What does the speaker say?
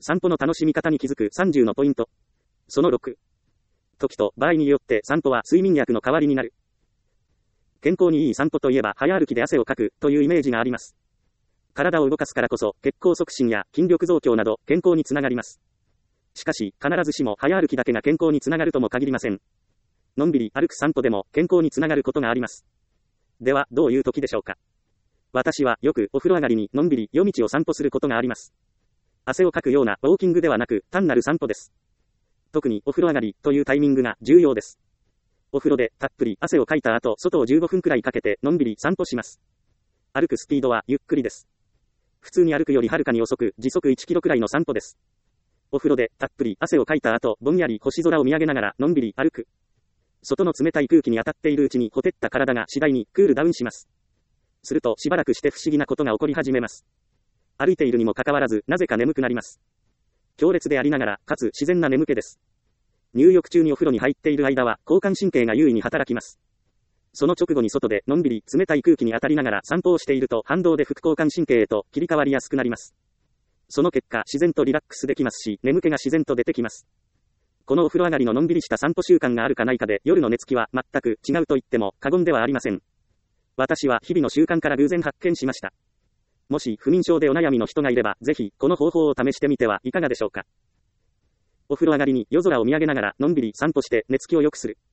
散歩の楽しみ方に気づく30のポイント。その6。時と場合によって散歩は睡眠薬の代わりになる。健康にいい散歩といえば早歩きで汗をかくというイメージがあります。体を動かすからこそ血行促進や筋力増強など健康につながります。しかし必ずしも早歩きだけが健康につながるとも限りません。のんびり歩く散歩でも健康につながることがあります。ではどういう時でしょうか。私はよくお風呂上がりにのんびり夜道を散歩することがあります。汗をかくようなウォーキングではなく単なる散歩です。特にお風呂上がりというタイミングが重要です。お風呂でたっぷり汗をかいた後、外を15分くらいかけてのんびり散歩します。歩くスピードはゆっくりです。普通に歩くよりはるかに遅く時速1キロくらいの散歩です。お風呂でたっぷり汗をかいた後、ぼんやり星空を見上げながらのんびり歩く。外の冷たい空気に当たっているうちにほてった体が次第にクールダウンします。するとしばらくして不思議なことが起こり始めます。歩いているにもかかわらずなぜか眠くなります。強烈でありながらかつ自然な眠気です。入浴中にお風呂に入っている間は交感神経が優位に働きます。その直後に外でのんびり冷たい空気に当たりながら散歩をしていると反動で副交感神経へと切り替わりやすくなります。その結果自然とリラックスできますし、眠気が自然と出てきます。このお風呂上がりののんびりした散歩習慣があるかないかで夜の寝つきは全く違うと言っても過言ではありません。私は日々の習慣から偶然発見しました。もし不眠症でお悩みの人がいればぜひこの方法を試してみてはいかがでしょうか。お風呂上がりに夜空を見上げながらのんびり散歩して寝つきを良くする。